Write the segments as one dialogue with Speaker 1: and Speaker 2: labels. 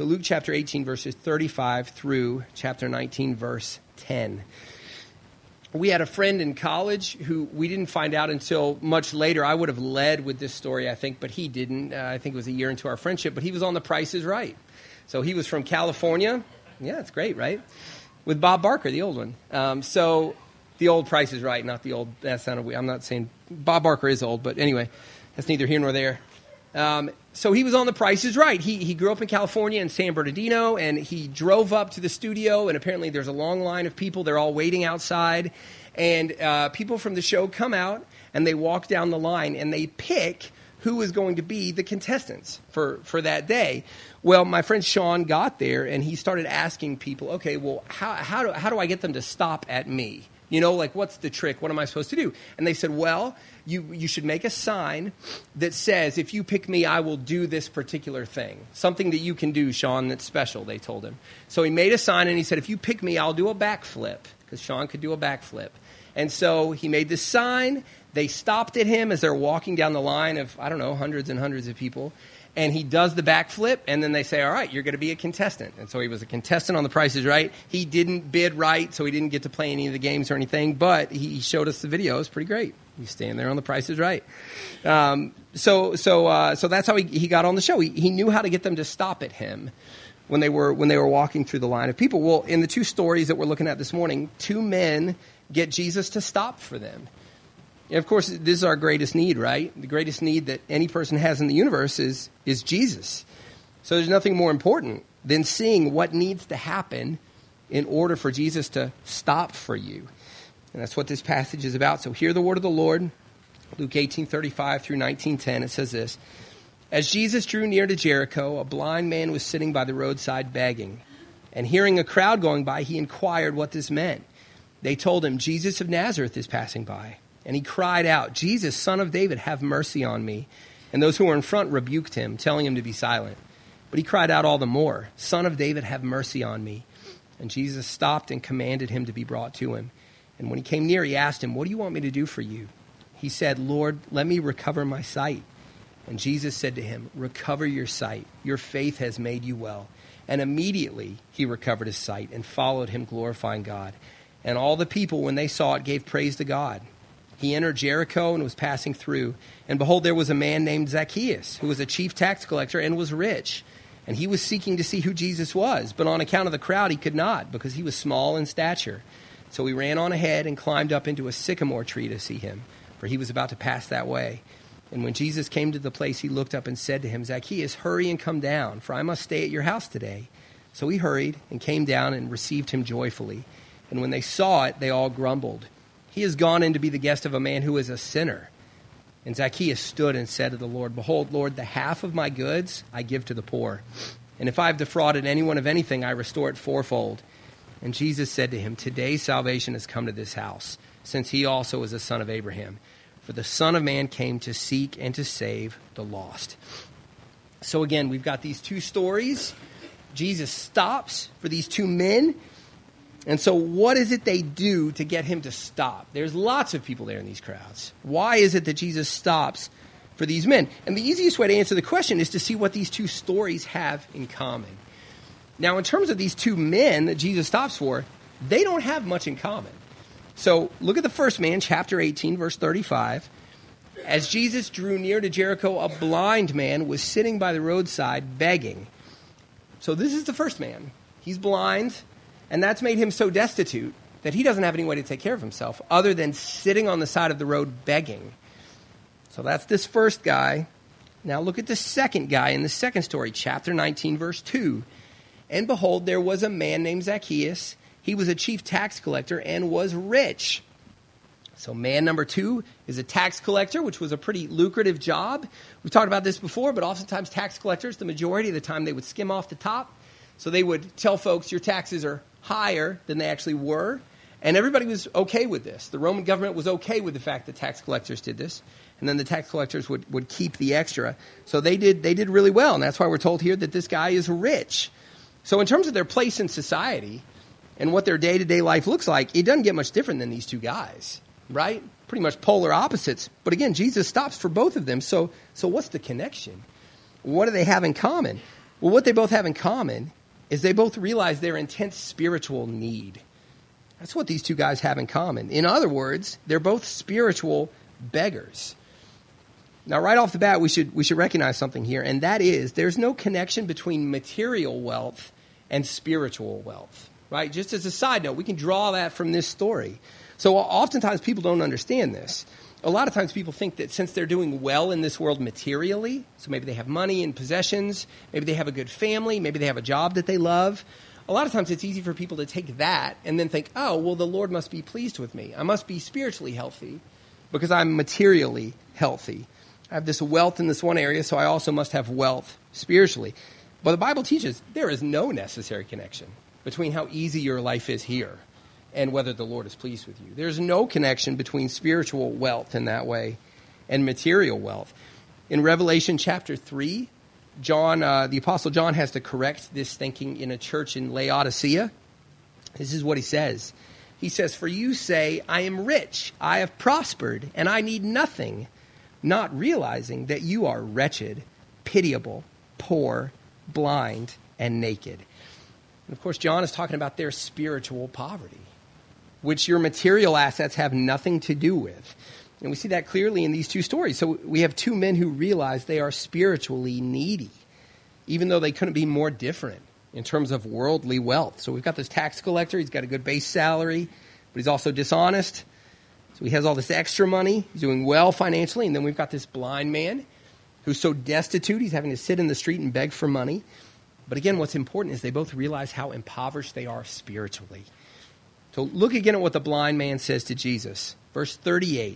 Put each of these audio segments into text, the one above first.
Speaker 1: So Luke chapter 18, verses 35 through chapter 19, verse 10. We had a friend in college who we didn't find out until much later. I would have led with this story, I think, but he didn't. I think it was a year into our friendship, but he was on The Price is Right. So he was from California. Yeah, it's great, right? With Bob Barker, the old one. So the old Price is Right, not the old, that sounded weird. I'm not saying, Bob Barker is old, but anyway, that's neither here nor there. So he was on The Price is Right. He grew up in California in San Bernardino, and he drove up to the studio, and apparently there's a long line of people. They're all waiting outside, and people from the show come out, and they walk down the line, and they pick who is going to be the contestants for that day. Well, my friend Sean got there, and he started asking people, okay, well, how do I get them to stop at me? You know, like, what's the trick? What am I supposed to do? And they said, well, you should make a sign that says, if you pick me, I will do this particular thing. Something that you can do, Sean, that's special, they told him. So he made a sign, and he said, if you pick me, I'll do a backflip, because Sean could do a backflip. And so he made this sign. They stopped at him as they're walking down the line of, I don't know, hundreds and hundreds of people. And he does the backflip, and then they say, all right, you're going to be a contestant. And so he was a contestant on The Price is Right. He didn't bid right, so he didn't get to play any of the games or anything, but he showed us the video. It was pretty great. He's standing there on The Price is Right. So that's how he got on the show. He knew how to get them to stop at him when they were walking through the line of people. Well, in the two stories that we're looking at this morning, two men get Jesus to stop for them. And of course, this is our greatest need, right? The greatest need that any person has in the universe is Jesus. So there's nothing more important than seeing what needs to happen in order for Jesus to stop for you. And that's what this passage is about. So hear the word of the Lord. Luke 18:35 through 19:10, it says this. As Jesus drew near to Jericho, a blind man was sitting by the roadside begging. And hearing a crowd going by, he inquired what this meant. They told him, Jesus of Nazareth is passing by. And he cried out, Jesus, Son of David, have mercy on me. And those who were in front rebuked him, telling him to be silent. But he cried out all the more, Son of David, have mercy on me. And Jesus stopped and commanded him to be brought to him. And when he came near, he asked him, what do you want me to do for you? He said, Lord, let me recover my sight. And Jesus said to him, recover your sight. Your faith has made you well. And immediately he recovered his sight and followed him, glorifying God. And all the people, when they saw it, gave praise to God. He entered Jericho and was passing through. And behold, there was a man named Zacchaeus, who was a chief tax collector and was rich. And he was seeking to see who Jesus was. But on account of the crowd, he could not, because he was small in stature. So he ran on ahead and climbed up into a sycamore tree to see him, for he was about to pass that way. And when Jesus came to the place, he looked up and said to him, Zacchaeus, hurry and come down, for I must stay at your house today. So he hurried and came down and received him joyfully. And when they saw it, they all grumbled. He has gone in to be the guest of a man who is a sinner. And Zacchaeus stood and said to the Lord, behold, Lord, the half of my goods I give to the poor. And if I have defrauded anyone of anything, I restore it fourfold. And Jesus said to him, today salvation has come to this house, since he also is a son of Abraham. For the Son of Man came to seek and to save the lost. So again, we've got these two stories. Jesus stops for these two men. And so what is it they do to get him to stop? There's lots of people there in these crowds. Why is it that Jesus stops for these men? And the easiest way to answer the question is to see what these two stories have in common. Now, in terms of these two men that Jesus stops for, they don't have much in common. So look at the first man, chapter 18, verse 35. As Jesus drew near to Jericho, a blind man was sitting by the roadside begging. So this is the first man. He's blind. And that's made him so destitute that he doesn't have any way to take care of himself other than sitting on the side of the road begging. So that's this first guy. Now look at the second guy in the second story, chapter 19, verse 2. And behold, there was a man named Zacchaeus. He was a chief tax collector and was rich. So man number 2 is a tax collector, which was a pretty lucrative job. We've talked about this before, but oftentimes tax collectors, the majority of the time, they would skim off the top. So they would tell folks your taxes are higher than they actually were. And everybody was okay with this. The Roman government was okay with the fact that tax collectors did this. And then the tax collectors would keep the extra. So they did really well. And that's why we're told here that this guy is rich. So in terms of their place in society and what their day-to-day life looks like, it doesn't get much different than these two guys, right? Pretty much polar opposites. But again, Jesus stops for both of them. So what's the connection? What do they have in common? Well, what they both have in common is they both realize their intense spiritual need. That's what these two guys have in common. In other words, they're both spiritual beggars. Now, right off the bat, we should recognize something here, and that is there's no connection between material wealth and spiritual wealth, right? Just as a side note, we can draw that from this story. So oftentimes people don't understand this. A lot of times people think that since they're doing well in this world materially, so maybe they have money and possessions, maybe they have a good family, maybe they have a job that they love, a lot of times it's easy for people to take that and then think, oh, well, the Lord must be pleased with me. I must be spiritually healthy because I'm materially healthy. I have this wealth in this one area, so I also must have wealth spiritually. But the Bible teaches there is no necessary connection between how easy your life is here and whether the Lord is pleased with you. There's no connection between spiritual wealth in that way and material wealth. In Revelation chapter 3, the Apostle John has to correct this thinking in a church in Laodicea. This is what he says. He says, "For you say, I am rich, I have prospered, and I need nothing, not realizing that you are wretched, pitiable, poor, blind, and naked." And of course, John is talking about their spiritual poverty, which your material assets have nothing to do with. And we see that clearly in these two stories. So we have two men who realize they are spiritually needy, even though they couldn't be more different in terms of worldly wealth. So we've got this tax collector. He's got a good base salary, but he's also dishonest. So he has all this extra money. He's doing well financially. And then we've got this blind man who's so destitute, he's having to sit in the street and beg for money. But again, what's important is they both realize how impoverished they are spiritually. So look again at what the blind man says to Jesus. Verse 38.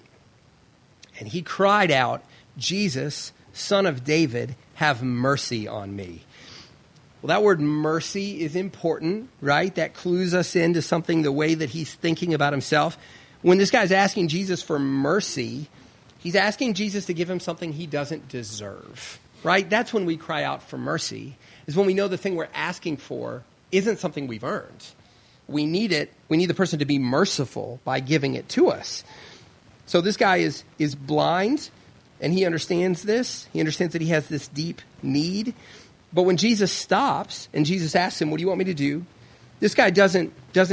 Speaker 1: "And he cried out, 'Jesus, Son of David, have mercy on me.'" Well, that word mercy is important, right? That clues us into something, the way that he's thinking about himself. When this guy's asking Jesus for mercy, he's asking Jesus to give him something he doesn't deserve, right? That's when we cry out for mercy, is when we know the thing we're asking for isn't something we've earned. We need it. We need the person to be merciful by giving it to us. So this guy is blind, and he understands this. He understands that he has this deep need. But when Jesus stops and Jesus asks him, "What do you want me to do?" This guy doesn't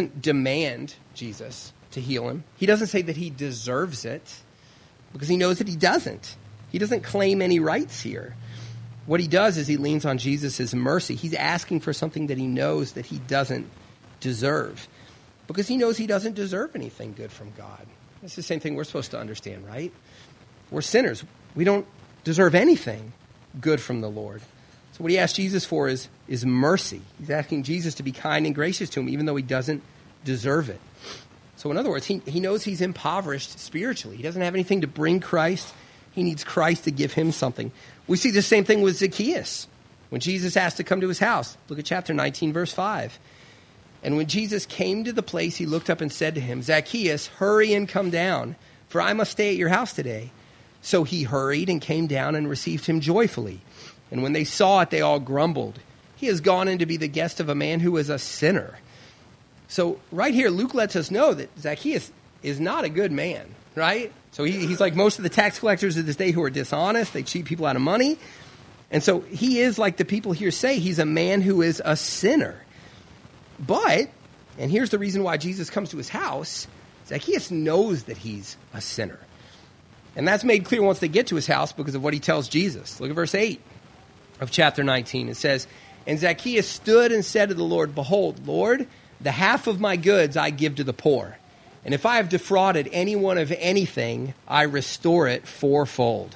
Speaker 1: demand Jesus to heal him. He doesn't say that he deserves it because he knows that he doesn't. He doesn't claim any rights here. What he does is he leans on Jesus' mercy. He's asking for something that he knows that he doesn't deserve because he knows he doesn't deserve anything good from God. It's the same thing we're supposed to understand, right? We're sinners. We don't deserve anything good from the Lord. So what he asks Jesus for is mercy. He's asking Jesus to be kind and gracious to him, even though he doesn't deserve it. So in other words, he knows he's impoverished spiritually. He doesn't have anything to bring Christ. He needs Christ to give him something. We see the same thing with Zacchaeus. When Jesus asked to come to his house, look at chapter 19, verse 5. "And when Jesus came to the place, he looked up and said to him, 'Zacchaeus, hurry and come down, for I must stay at your house today.' So he hurried and came down and received him joyfully. And when they saw it, they all grumbled. 'He has gone in to be the guest of a man who is a sinner.'" So right here, Luke lets us know that Zacchaeus is not a good man, right? So he's like most of the tax collectors of this day who are dishonest. They cheat people out of money. And so he is like the people here say, he's a man who is a sinner. But, and here's the reason why Jesus comes to his house, Zacchaeus knows that he's a sinner. And that's made clear once they get to his house because of what he tells Jesus. Look at verse 8 of chapter 19. It says, "And Zacchaeus stood and said to the Lord, 'Behold, Lord, the half of my goods I give to the poor. And if I have defrauded anyone of anything, I restore it fourfold.'"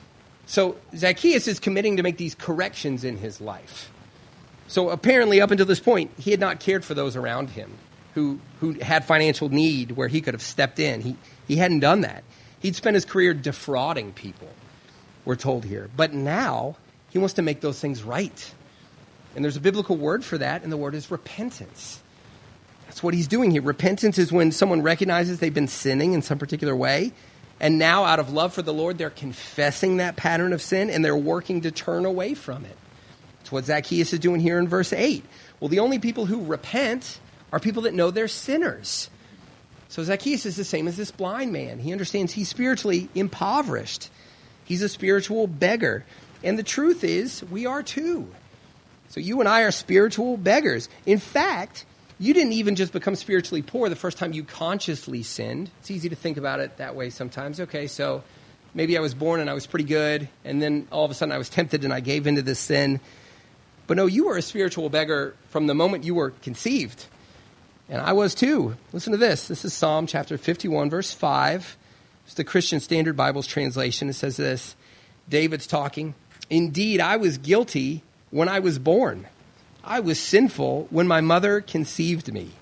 Speaker 1: So Zacchaeus is committing to make these corrections in his life. So apparently up until this point, he had not cared for those around him who had financial need where he could have stepped in. He hadn't done that. He'd spent his career defrauding people, we're told here. But now he wants to make those things right. And there's a biblical word for that, and the word is repentance. That's what he's doing here. Repentance is when someone recognizes they've been sinning in some particular way, and now out of love for the Lord, they're confessing that pattern of sin, and they're working to turn away from it. That's what Zacchaeus is doing here in verse 8. Well, the only people who repent are people that know they're sinners. So Zacchaeus is the same as this blind man. He understands he's spiritually impoverished. He's a spiritual beggar. And the truth is, we are too. So you and I are spiritual beggars. In fact, you didn't even just become spiritually poor the first time you consciously sinned. It's easy to think about it that way sometimes. Okay, so maybe I was born and I was pretty good, and then all of a sudden I was tempted and I gave into this sin. But no, you were a spiritual beggar from the moment you were conceived. And I was too. Listen to this. This is Psalm chapter 51, verse 5. It's the Christian Standard Bible's translation. It says this. David's talking. Indeed, I was guilty when I was born. I was sinful when my mother conceived me.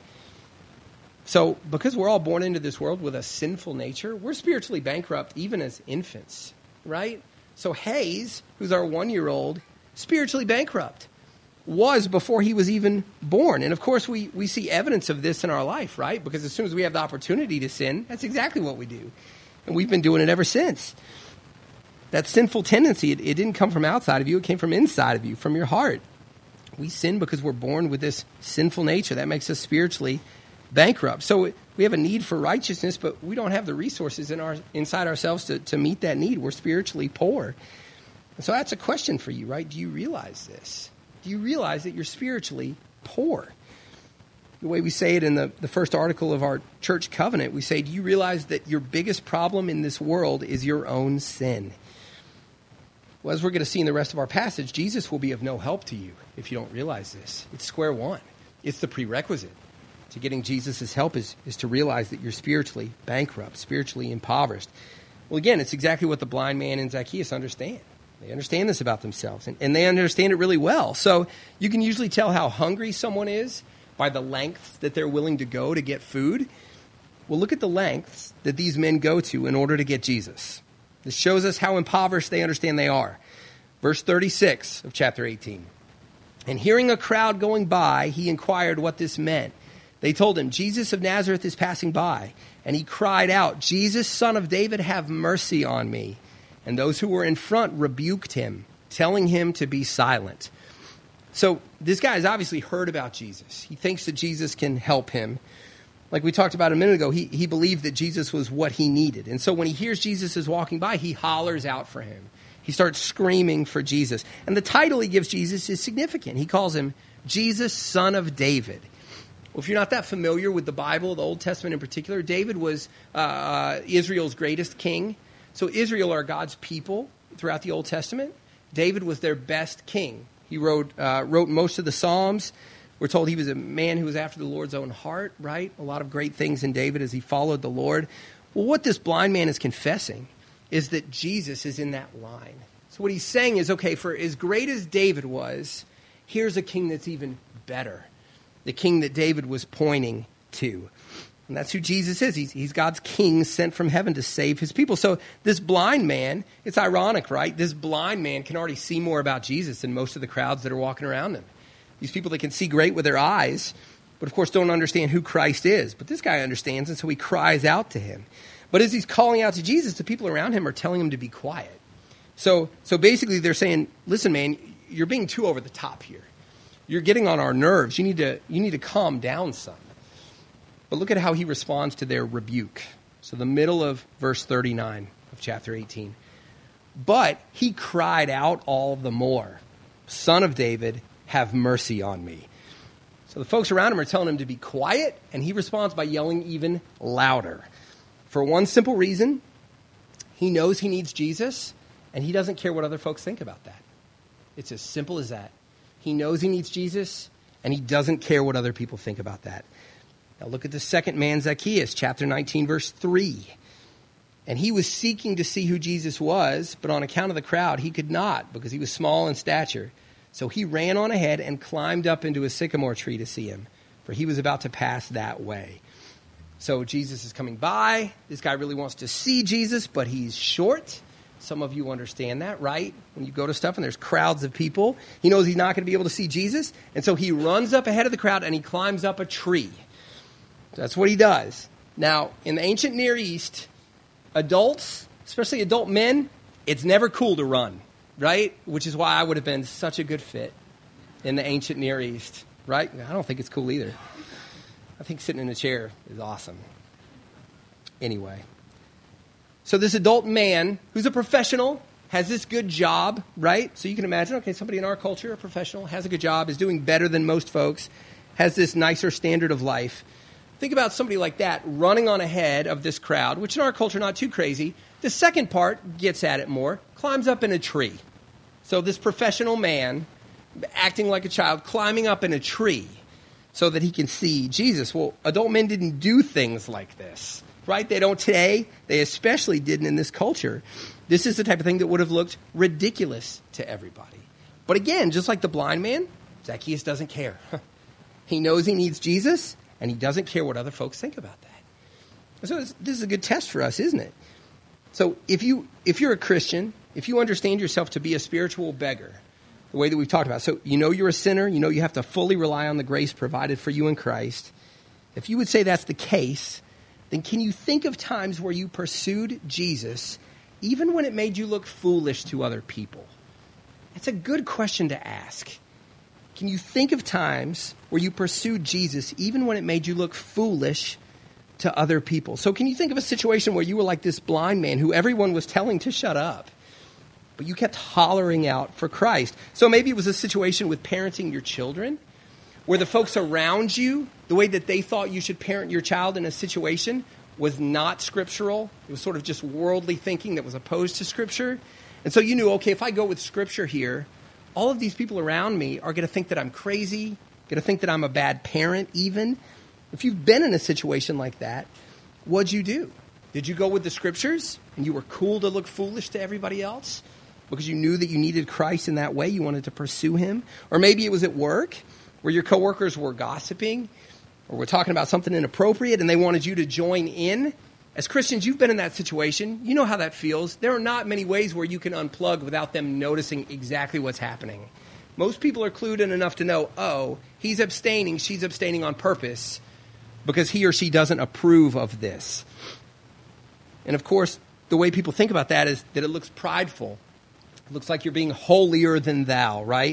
Speaker 1: So, because we're all born into this world with a sinful nature, we're spiritually bankrupt even as infants, right? So Hayes, who's our 1-year-old, spiritually bankrupt, was before he was even born. And of course, we see evidence of this in our life, right? Because as soon as we have the opportunity to sin, that's exactly what we do. And we've been doing it ever since. That sinful tendency, it didn't come from outside of you. It came from inside of you, from your heart. We sin because we're born with this sinful nature. That makes us spiritually bankrupt. So we have a need for righteousness, but we don't have the resources inside ourselves to meet that need. We're spiritually poor. And so that's a question for you, right? Do you realize this? Do you realize that you're spiritually poor? The way we say it in the first article of our church covenant, we say, do you realize that your biggest problem in this world is your own sin? Well, as we're going to see in the rest of our passage, Jesus will be of no help to you if you don't realize this. It's square one. It's the prerequisite to getting Jesus' help is to realize that you're spiritually bankrupt, spiritually impoverished. Well, again, it's exactly what the blind man and Zacchaeus understand. They understand this about themselves, and they understand it really well. So you can usually tell how hungry someone is by the lengths that they're willing to go to get food. Well, look at the lengths that these men go to in order to get Jesus. This shows us how impoverished they understand they are. Verse 36 of chapter 18. And hearing a crowd going by, he inquired what this meant. They told him, Jesus of Nazareth is passing by. And he cried out, Jesus, Son of David, have mercy on me. And those who were in front rebuked him, telling him to be silent. So this guy has obviously heard about Jesus. He thinks that Jesus can help him. Like we talked about a minute ago, he believed that Jesus was what he needed. And so when he hears Jesus is walking by, he hollers out for him. He starts screaming for Jesus. And the title he gives Jesus is significant. He calls him Jesus, Son of David. Well, if you're not that familiar with the Bible, the Old Testament in particular, David was Israel's greatest king. So Israel are God's people throughout the Old Testament. David was their best king. He wrote most of the Psalms. We're told he was a man who was after the Lord's own heart, right? A lot of great things in David as he followed the Lord. Well, what this blind man is confessing is that Jesus is in that line. So what he's saying is, okay, for as great as David was, here's a king that's even better. The king that David was pointing to. And that's who Jesus is. He's God's king sent from heaven to save his people. So this blind man, it's ironic, right? This blind man can already see more about Jesus than most of the crowds that are walking around him. These people that can see great with their eyes, but of course don't understand who Christ is. But this guy understands, and so he cries out to him. But as he's calling out to Jesus, the people around him are telling him to be quiet. So basically they're saying, listen, man, you're being too over the top here. You're getting on our nerves. You need to calm down some. But look at how he responds to their rebuke. So the middle of verse 39 of chapter 18. But he cried out all the more, Son of David, have mercy on me. So the folks around him are telling him to be quiet, and he responds by yelling even louder. For one simple reason, he knows he needs Jesus, and he doesn't care what other folks think about that. It's as simple as that. He knows he needs Jesus, and he doesn't care what other people think about that. Now look at the second man, Zacchaeus, chapter 19, verse 3. And he was seeking to see who Jesus was, but on account of the crowd, he could not, because he was small in stature. So he ran on ahead and climbed up into a sycamore tree to see him, for he was about to pass that way. So Jesus is coming by. This guy really wants to see Jesus, but he's short. Some of you understand that, right? When you go to stuff and there's crowds of people, he knows he's not going to be able to see Jesus. And so he runs up ahead of the crowd and he climbs up a tree. That's what he does. Now, in the ancient Near East, adults, especially adult men, it's never cool to run, right? Which is why I would have been such a good fit in the ancient Near East, right? I don't think it's cool either. I think sitting in a chair is awesome. Anyway. So this adult man, who's a professional, has this good job, right? So you can imagine, okay, somebody in our culture, a professional, has a good job, is doing better than most folks, has this nicer standard of life. Think about somebody like that running on ahead of this crowd, which in our culture, not too crazy. The second part gets at it more, climbs up in a tree. So this professional man, acting like a child, climbing up in a tree so that he can see Jesus. Well, adult men didn't do things like this, right? They don't today. They especially didn't in this culture. This is the type of thing that would have looked ridiculous to everybody. But again, just like the blind man, Zacchaeus doesn't care. He knows he needs Jesus, and he doesn't care what other folks think about that. So this is a good test for us, isn't it? So if you're a Christian, if you understand yourself to be a spiritual beggar, the way that we've talked about, so you know you're a sinner, you know you have to fully rely on the grace provided for you in Christ. If you would say that's the case, then can you think of times where you pursued Jesus even when it made you look foolish to other people? It's a good question to ask. Can you think of times where you pursued Jesus even when it made you look foolish to other people? So can you think of a situation where you were like this blind man who everyone was telling to shut up, but you kept hollering out for Christ? So maybe it was a situation with parenting your children, where the folks around you, the way that they thought you should parent your child in a situation was not scriptural. It was sort of just worldly thinking that was opposed to Scripture. And so you knew, okay, if I go with Scripture here, all of these people around me are going to think that I'm crazy, going to think that I'm a bad parent even. If you've been in a situation like that, what'd you do? Did you go with the Scriptures and you were cool to look foolish to everybody else because you knew that you needed Christ in that way? You wanted to pursue him? Or maybe it was at work where your coworkers were gossiping or were talking about something inappropriate and they wanted you to join in. As Christians, you've been in that situation. You know how that feels. There are not many ways where you can unplug without them noticing exactly what's happening. Most people are clued in enough to know, oh, he's abstaining, she's abstaining on purpose because he or she doesn't approve of this. And of course, the way people think about that is that it looks prideful. It looks like you're being holier than thou, right?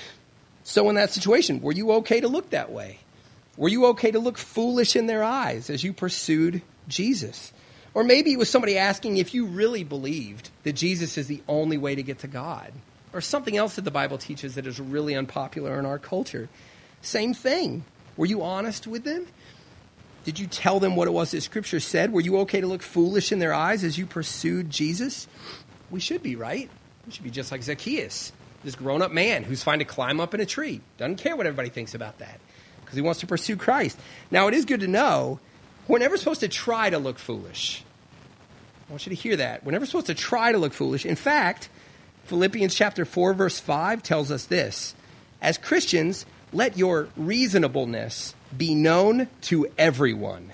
Speaker 1: So in that situation, were you okay to look that way? Were you okay to look foolish in their eyes as you pursued Jesus? Or maybe it was somebody asking if you really believed that Jesus is the only way to get to God. Or something else that the Bible teaches that is really unpopular in our culture. Same thing. Were you honest with them? Did you tell them what it was that Scripture said? Were you okay to look foolish in their eyes as you pursued Jesus? We should be, right? We should be just like Zacchaeus, this grown-up man who's fine to climb up in a tree. Doesn't care what everybody thinks about that because he wants to pursue Christ. Now, it is good to know we're never supposed to try to look foolish. I want you to hear that. We're never supposed to try to look foolish. In fact, Philippians chapter 4, verse 5 tells us this. As Christians, let your reasonableness be known to everyone.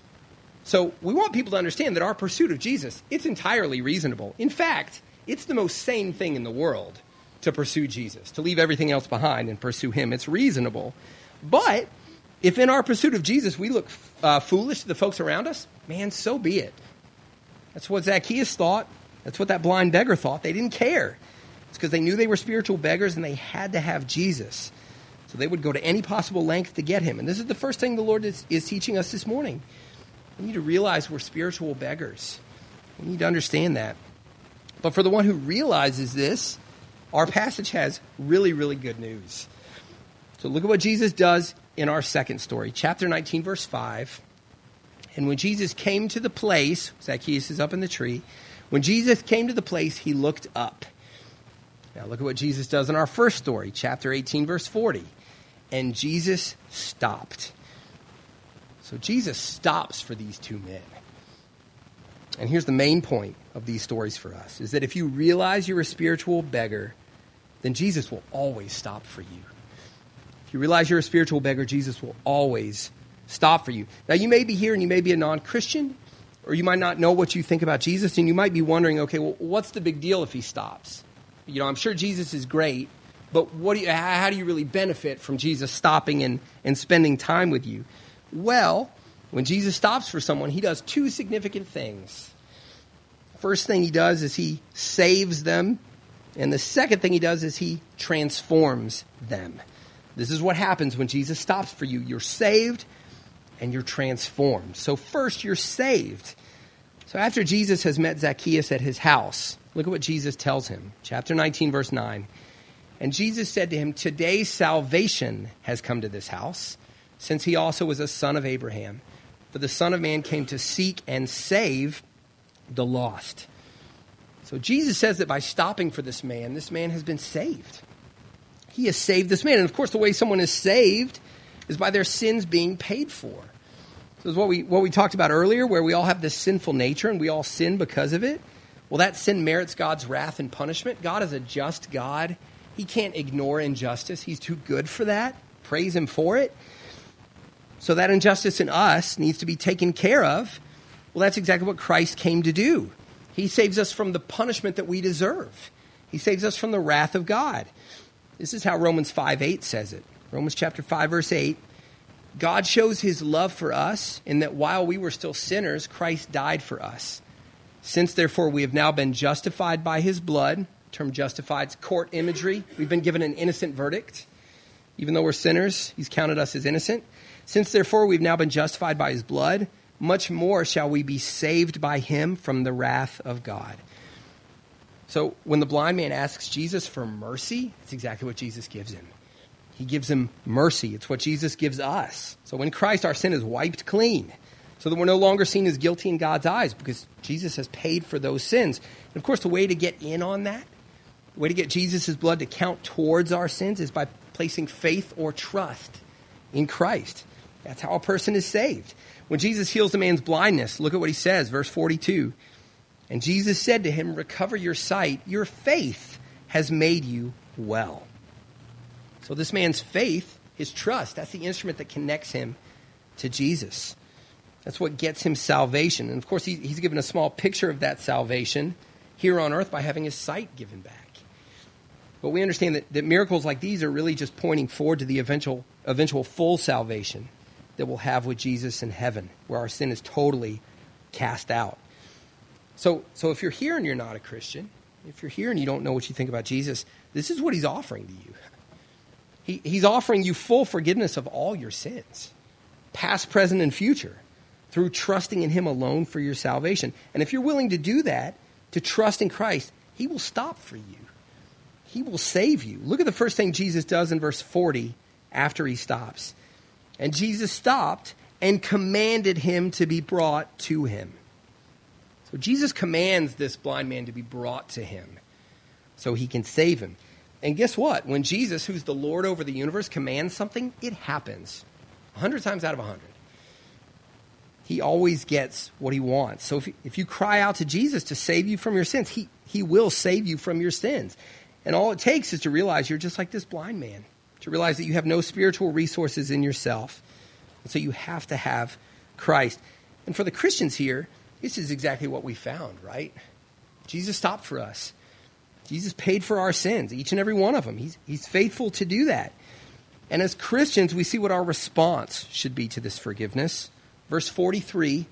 Speaker 1: So we want people to understand that our pursuit of Jesus, it's entirely reasonable. In fact, it's the most sane thing in the world to pursue Jesus, to leave everything else behind and pursue him. It's reasonable. But if in our pursuit of Jesus we look foolish to the folks around us, man, so be it. That's what Zacchaeus thought. That's what that blind beggar thought. They didn't care. It's because they knew they were spiritual beggars and they had to have Jesus. So they would go to any possible length to get him. And this is the first thing the Lord is teaching us this morning. We need to realize we're spiritual beggars. We need to understand that. But for the one who realizes this, our passage has really, really good news. So look at what Jesus does in our second story, chapter 19, verse 5. And when Jesus came to the place, Zacchaeus is up in the tree. When Jesus came to the place, he looked up. Now look at what Jesus does in our first story, chapter 18, verse 40. And Jesus stopped. So Jesus stops for these two men. And here's the main point of these stories for us, is that if you realize you're a spiritual beggar, then Jesus will always stop for you. If you realize you're a spiritual beggar, Jesus will always stop for you. Now, you may be here and you may be a non-Christian, or you might not know what you think about Jesus, and you might be wondering, okay, well, what's the big deal if he stops? You know, I'm sure Jesus is great, but how do you really benefit from Jesus stopping and spending time with you? Well, when Jesus stops for someone, he does two significant things. First thing he does is he saves them, and the second thing he does is he transforms them. This is what happens when Jesus stops for you. You're saved and you're transformed. So first, you're saved. So after Jesus has met Zacchaeus at his house, look at what Jesus tells him. Chapter 19, verse 9. And Jesus said to him, "Today salvation has come to this house, since he also was a son of Abraham. For the Son of Man came to seek and save the lost." So Jesus says that by stopping for this man has been saved. He has saved this man. And of course, the way someone is saved is by their sins being paid for. So this is what we talked about earlier, where we all have this sinful nature and we all sin because of it. Well, that sin merits God's wrath and punishment. God is a just God. He can't ignore injustice. He's too good for that. Praise him for it. So that injustice in us needs to be taken care of. Well, that's exactly what Christ came to do. He saves us from the punishment that we deserve. He saves us from the wrath of God. This is how Romans 5:8 says it. Romans chapter 5, verse 8. God shows his love for us in that while we were still sinners, Christ died for us. Since, therefore, we have now been justified by his blood, the term justified is court imagery. We've been given an innocent verdict. Even though we're sinners, he's counted us as innocent. Since, therefore, we've now been justified by his blood, much more shall we be saved by him from the wrath of God. So when the blind man asks Jesus for mercy, it's exactly what Jesus gives him. He gives him mercy. It's what Jesus gives us. So in Christ, our sin is wiped clean, so that we're no longer seen as guilty in God's eyes because Jesus has paid for those sins. And of course, the way to get in on that, the way to get Jesus' blood to count towards our sins is by placing faith or trust in Christ. That's how a person is saved. When Jesus heals the man's blindness, look at what he says, verse 42. And Jesus said to him, "Recover your sight. Your faith has made you well." So this man's faith, his trust, that's the instrument that connects him to Jesus. That's what gets him salvation. And of course, he's given a small picture of that salvation here on earth by having his sight given back. But we understand that miracles like these are really just pointing forward to the eventual full salvation that we'll have with Jesus in heaven, where our sin is totally cast out. So if you're here and you're not a Christian, if you're here and you don't know what you think about Jesus, this is what he's offering to you. He's offering you full forgiveness of all your sins, past, present, and future, through trusting in him alone for your salvation. And if you're willing to do that, to trust in Christ, he will stop for you. He will save you. Look at the first thing Jesus does in verse 40 after he stops. And Jesus stopped and commanded him to be brought to him. So Jesus commands this blind man to be brought to him so he can save him. And guess what? When Jesus, who's the Lord over the universe, commands something, it happens 100 times out of 100. He always gets what he wants. So if you cry out to Jesus to save you from your sins, he will save you from your sins. And all it takes is to realize you're just like this blind man, to realize that you have no spiritual resources in yourself. And so you have to have Christ. And for the Christians here, this is exactly what we found, right? Jesus stopped for us. Jesus paid for our sins, each and every one of them. He's faithful to do that. And as Christians, we see what our response should be to this forgiveness. Verse 43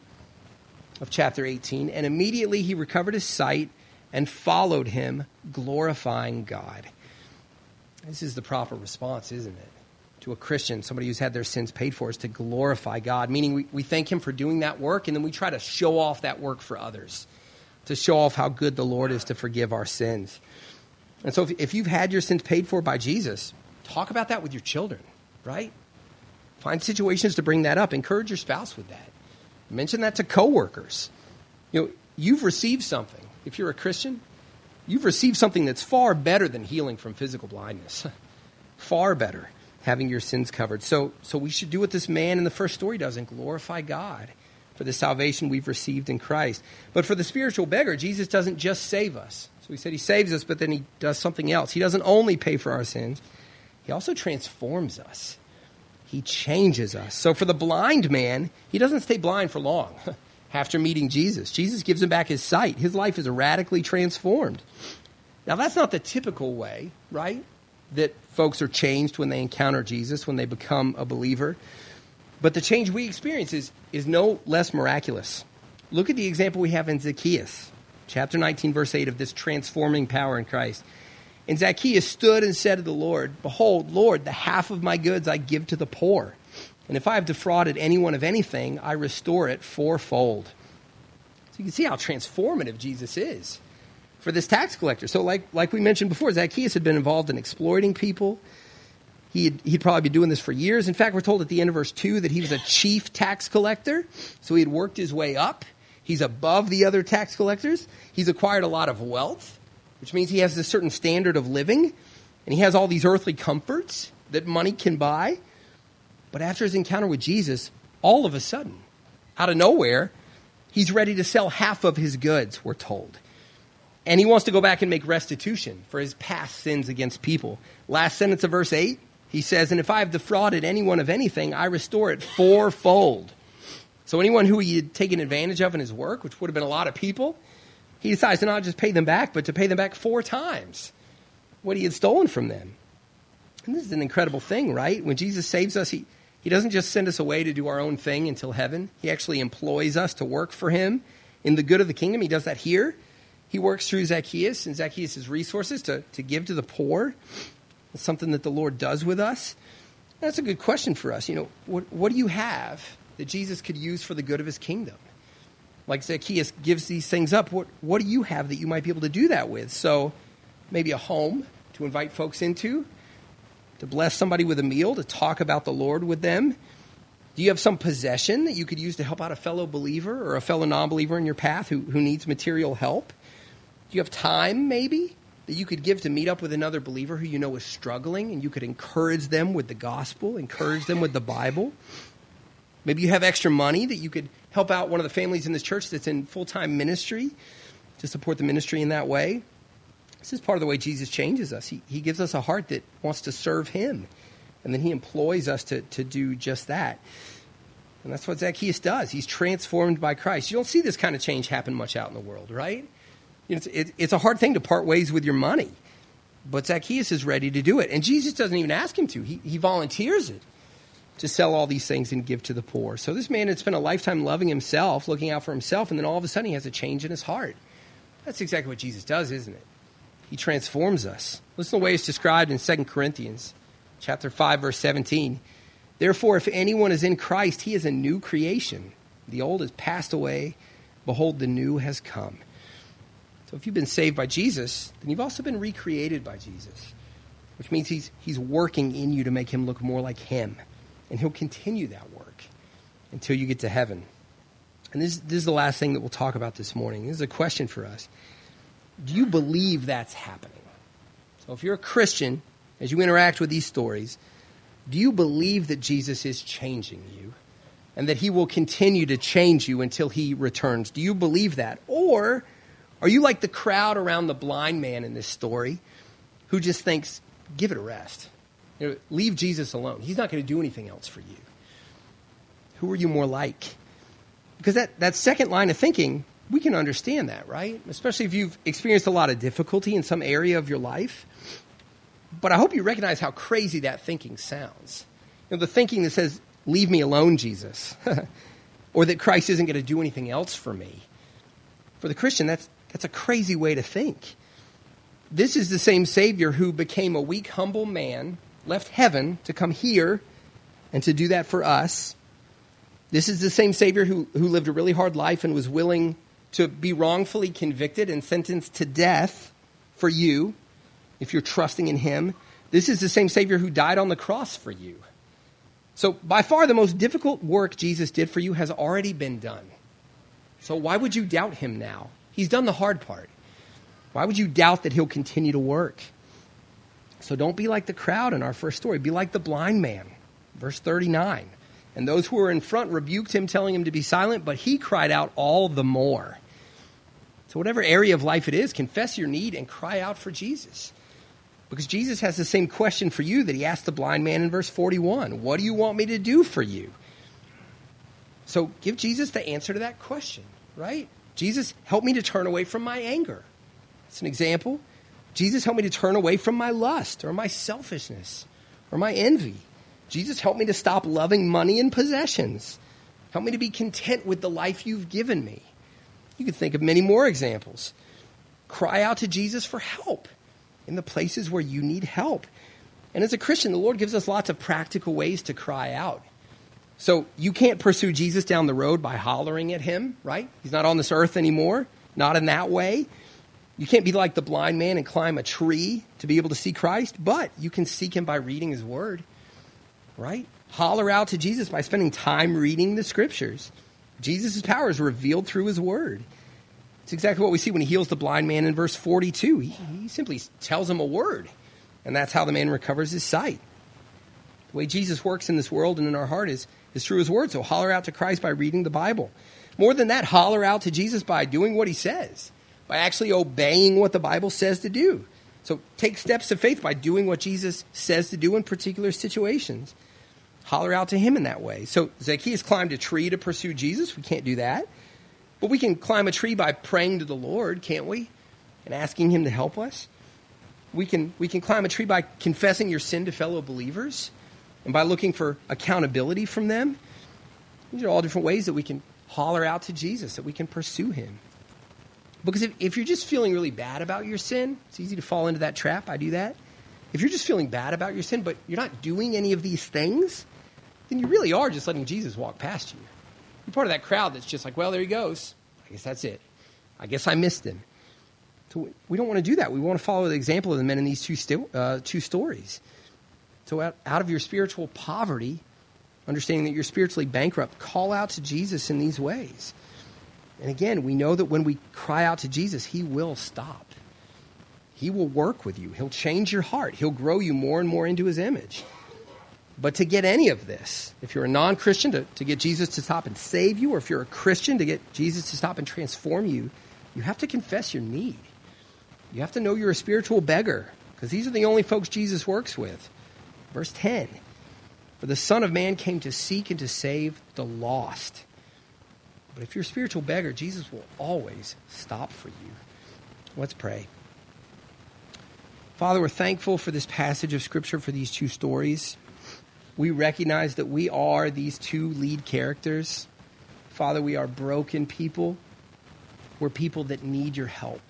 Speaker 1: of chapter 18, and immediately he recovered his sight and followed him, glorifying God. This is the proper response, isn't it? To a Christian, somebody who's had their sins paid for, is to glorify God, meaning we thank him for doing that work, and then we try to show off that work for others, to show off how good the Lord is to forgive our sins. And so if you've had your sins paid for by Jesus, talk about that with your children, right? Find situations to bring that up. Encourage your spouse with that. Mention that to coworkers. You've received something. If you're a Christian, you've received something that's far better than healing from physical blindness. Far better, having your sins covered. So we should do what this man in the first story does and glorify God for the salvation we've received in Christ. But for the spiritual beggar, Jesus doesn't just save us. So he said he saves us, but then he does something else. He doesn't only pay for our sins. He also transforms us. He changes us. So for the blind man, he doesn't stay blind for long after meeting Jesus. Jesus gives him back his sight. His life is radically transformed. Now, that's not the typical way, right, that folks are changed when they encounter Jesus, when they become a believer. But the change we experience is no less miraculous. Look at the example we have in Zacchaeus, chapter 19, verse 8, of this transforming power in Christ. And Zacchaeus stood and said to the Lord, "Behold, Lord, the half of my goods I give to the poor. And if I have defrauded anyone of anything, I restore it fourfold." So you can see how transformative Jesus is for this tax collector. So like we mentioned before, Zacchaeus had been involved in exploiting people. He'd probably been doing this for years. In fact, we're told at the end of verse 2 that he was a chief tax collector. So he had worked his way up. He's above the other tax collectors. He's acquired a lot of wealth, which means he has a certain standard of living. And he has all these earthly comforts that money can buy. But after his encounter with Jesus, all of a sudden, out of nowhere, he's ready to sell half of his goods, we're told. And he wants to go back and make restitution for his past sins against people. Last sentence of verse 8, he says, and if I have defrauded anyone of anything, I restore it fourfold. So anyone who he had taken advantage of in his work, which would have been a lot of people, he decides to not just pay them back, but to pay them back 4 times what he had stolen from them. And this is an incredible thing, right? When Jesus saves us, he doesn't just send us away to do our own thing until heaven. He actually employs us to work for him in the good of the kingdom. He does that here. He works through Zacchaeus and Zacchaeus' resources to give to the poor. It's something that the Lord does with us. That's a good question for us. What do you have that Jesus could use for the good of his kingdom? Like Zacchaeus gives these things up. What do you have that you might be able to do that with? So maybe a home to invite folks into, to bless somebody with a meal, to talk about the Lord with them. Do you have some possession that you could use to help out a fellow believer or a fellow non-believer in your path who needs material help? Do you have time, maybe, that you could give to meet up with another believer who you know is struggling, and you could encourage them with the gospel, encourage them with the Bible? Maybe you have extra money that you could help out one of the families in this church that's in full-time ministry to support the ministry in that way. This is part of the way Jesus changes us. He gives us a heart that wants to serve him, and then he employs us to do just that. And that's what Zacchaeus does. He's transformed by Christ. You don't see this kind of change happen much out in the world, right? It's a hard thing to part ways with your money, but Zacchaeus is ready to do it. And Jesus doesn't even ask him to. He volunteers it to sell all these things and give to the poor. So this man had spent a lifetime loving himself, looking out for himself, and then all of a sudden he has a change in his heart. That's exactly what Jesus does, isn't it? He transforms us. Listen to the way it's described in 2 Corinthians chapter 5, verse 17. Therefore, if anyone is in Christ, he is a new creation. The old has passed away. Behold, the new has come. So if you've been saved by Jesus, then you've also been recreated by Jesus, which means he's working in you to make him look more like him. And he'll continue that work until you get to heaven. And this is the last thing that we'll talk about this morning. This is a question for us. Do you believe that's happening? So if you're a Christian, as you interact with these stories, do you believe that Jesus is changing you and that he will continue to change you until he returns? Do you believe that? Or are you like the crowd around the blind man in this story who just thinks, give it a rest? Leave Jesus alone. He's not going to do anything else for you. Who are you more like? Because that second line of thinking, we can understand that, right? Especially if you've experienced a lot of difficulty in some area of your life. But I hope you recognize how crazy that thinking sounds. The thinking that says, leave me alone, Jesus. Or that Christ isn't going to do anything else for me. For the Christian, that's a crazy way to think. This is the same Savior who became a weak, humble man, left heaven to come here and to do that for us. This is the same Savior who lived a really hard life and was willing to be wrongfully convicted and sentenced to death for you, if you're trusting in him. This is the same Savior who died on the cross for you. So by far the most difficult work Jesus did for you has already been done. So why would you doubt him now? He's done the hard part. Why would you doubt that he'll continue to work? So don't be like the crowd in our first story. Be like the blind man. Verse 39. And those who were in front rebuked him, telling him to be silent, but he cried out all the more. So whatever area of life it is, confess your need and cry out for Jesus. Because Jesus has the same question for you that he asked the blind man in verse 41. What do you want me to do for you? So give Jesus the answer to that question, right? Jesus, help me to turn away from my anger. That's an example. Jesus, help me to turn away from my lust or my selfishness or my envy. Jesus, help me to stop loving money and possessions. Help me to be content with the life you've given me. You can think of many more examples. Cry out to Jesus for help in the places where you need help. And as a Christian, the Lord gives us lots of practical ways to cry out. So you can't pursue Jesus down the road by hollering at him, right? He's not on this earth anymore, not in that way. You can't be like the blind man and climb a tree to be able to see Christ, but you can seek him by reading his word, right? Holler out to Jesus by spending time reading the scriptures. Jesus' power is revealed through his word. It's exactly what we see when he heals the blind man in verse 42. He simply tells him a word, and that's how the man recovers his sight. The way Jesus works in this world and in our heart is through his word. So holler out to Christ by reading the Bible. More than that, holler out to Jesus by doing what he says, by actually obeying what the Bible says to do. So take steps of faith by doing what Jesus says to do in particular situations. Holler out to him in that way. So Zacchaeus climbed a tree to pursue Jesus. We can't do that. But we can climb a tree by praying to the Lord, can't we? And asking him to help us. We can climb a tree by confessing your sin to fellow believers and by looking for accountability from them. These are all different ways that we can holler out to Jesus, that we can pursue him. Because if you're just feeling really bad about your sin, it's easy to fall into that trap. I do that. If you're just feeling bad about your sin, but you're not doing any of these things, then you really are just letting Jesus walk past you. You're part of that crowd that's just like, well, there he goes. I guess that's it. I guess I missed him. So we don't want to do that. We want to follow the example of the men in these two stories. So out of your spiritual poverty, understanding that you're spiritually bankrupt, call out to Jesus in these ways. And again, we know that when we cry out to Jesus, he will stop. He will work with you. He'll change your heart. He'll grow you more and more into his image. But to get any of this, if you're a non-Christian, to get Jesus to stop and save you, or if you're a Christian, to get Jesus to stop and transform you, you have to confess your need. You have to know you're a spiritual beggar, because these are the only folks Jesus works with. Verse 10, for the Son of Man came to seek and to save the lost. But if you're a spiritual beggar, Jesus will always stop for you. Let's pray. Father, we're thankful for this passage of Scripture, for these two stories. We recognize that we are these two lead characters. Father, we are broken people. We're people that need your help.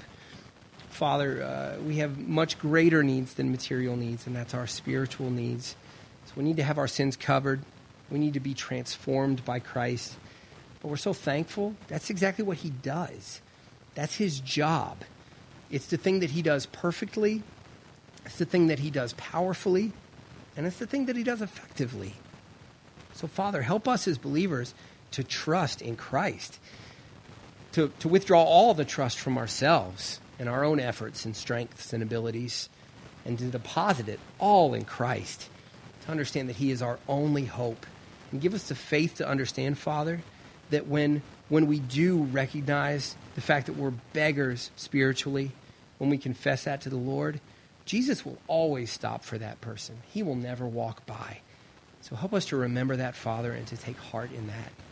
Speaker 1: Father, we have much greater needs than material needs, and that's our spiritual needs. So we need to have our sins covered. We need to be transformed by Christ. But we're so thankful. That's exactly what he does. That's his job. It's the thing that he does perfectly. It's the thing that he does powerfully. And it's the thing that he does effectively. So, Father, help us as believers to trust in Christ, to withdraw all the trust from ourselves and our own efforts and strengths and abilities, and to deposit it all in Christ, to understand that he is our only hope. And give us the faith to understand, Father, that when we do recognize the fact that we're beggars spiritually, when we confess that to the Lord, Jesus will always stop for that person. He will never walk by. So help us to remember that, Father, and to take heart in that.